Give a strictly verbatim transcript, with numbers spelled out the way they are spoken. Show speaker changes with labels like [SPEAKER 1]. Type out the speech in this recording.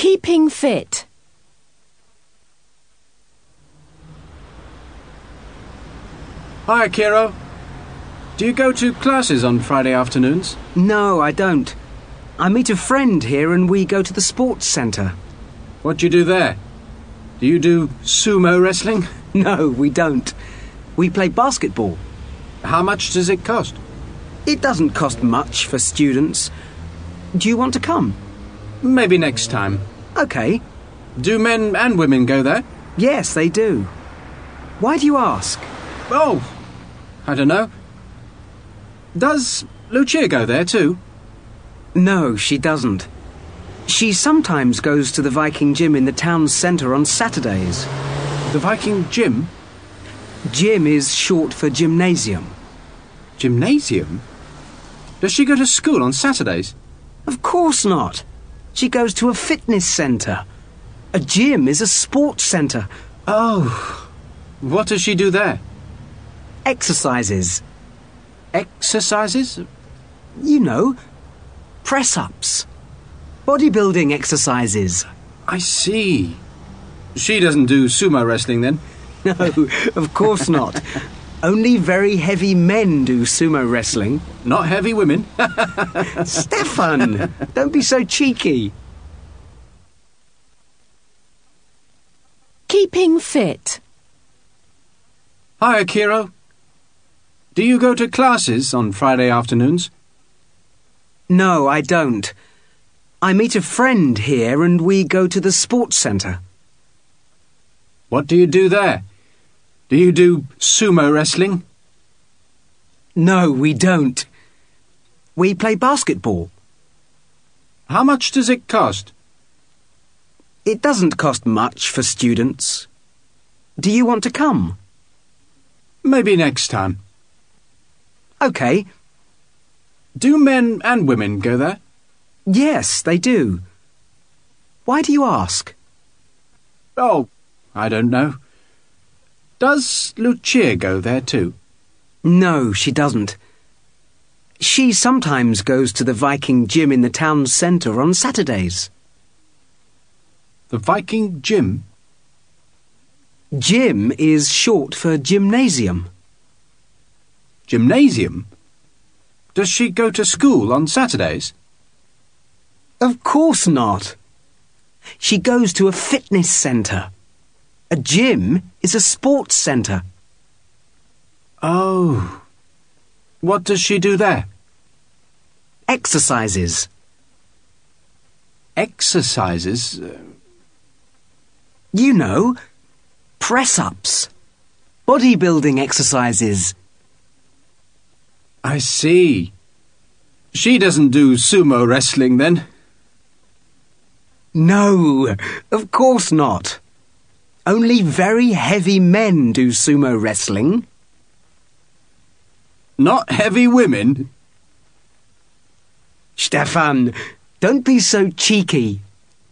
[SPEAKER 1] Keeping fit.
[SPEAKER 2] Hi, Kiro. Do you go to classes on Friday afternoons?
[SPEAKER 3] No, I don't. I meet a friend here and we go to the sports centre.
[SPEAKER 2] What do you do there? Do you do sumo wrestling?
[SPEAKER 3] No, we don't. We play basketball.
[SPEAKER 2] How much does it cost?
[SPEAKER 3] It doesn't cost much for students. Do you want to come?
[SPEAKER 2] Maybe next time.
[SPEAKER 3] OK.
[SPEAKER 2] Do men and women go there?
[SPEAKER 3] Yes, they do. Why do you ask?
[SPEAKER 2] Oh, I don't know. Does Lucia go there too?
[SPEAKER 3] No, she doesn't. She sometimes goes to the Viking gym in the town centre on Saturdays.
[SPEAKER 2] The Viking gym?
[SPEAKER 3] Gym is short for gymnasium.
[SPEAKER 2] Gymnasium? Does she go to school on Saturdays?
[SPEAKER 3] Of course not. She goes to a fitness centre. A gym is a sports centre.
[SPEAKER 2] Oh, what does she do there?
[SPEAKER 3] Exercises.
[SPEAKER 2] Exercises?
[SPEAKER 3] You know, press-ups. Bodybuilding exercises.
[SPEAKER 2] I see. She doesn't do sumo wrestling then?
[SPEAKER 3] No, of course not. Only very heavy men do sumo wrestling.
[SPEAKER 2] Not heavy women?
[SPEAKER 3] Stefan, don't be so cheeky.
[SPEAKER 1] Keeping fit.
[SPEAKER 2] Hi, Kiro. Do you go to classes on Friday afternoons?
[SPEAKER 3] No, I don't. I meet a friend here and we go to the sports centre.
[SPEAKER 2] What do you do there? Do you do sumo wrestling?
[SPEAKER 3] No, we don't. We play basketball.
[SPEAKER 2] How much does it cost?
[SPEAKER 3] It doesn't cost much for students. Do you want to come?
[SPEAKER 2] Maybe next time.
[SPEAKER 3] OK.
[SPEAKER 2] Do men and women go there?
[SPEAKER 3] Yes, they do. Why do you ask?
[SPEAKER 2] Oh, I don't know. Does Lucia go there too?
[SPEAKER 3] No, she doesn't. She sometimes goes to the Viking gym in the town centre on Saturdays.
[SPEAKER 2] The Viking gym?
[SPEAKER 3] Gym is short for gymnasium.
[SPEAKER 2] Gymnasium? Does she go to school on Saturdays?
[SPEAKER 3] Of course not. She goes to a fitness centre. A gym is a sports centre.
[SPEAKER 2] Oh. What does she do there?
[SPEAKER 3] Exercises.
[SPEAKER 2] Exercises? Uh...
[SPEAKER 3] You know, press-ups. Bodybuilding exercises.
[SPEAKER 2] I see. She doesn't do sumo wrestling then?
[SPEAKER 3] No, of course not. Only very heavy men do sumo wrestling.
[SPEAKER 2] Not heavy women?
[SPEAKER 3] Stefan, don't be so cheeky.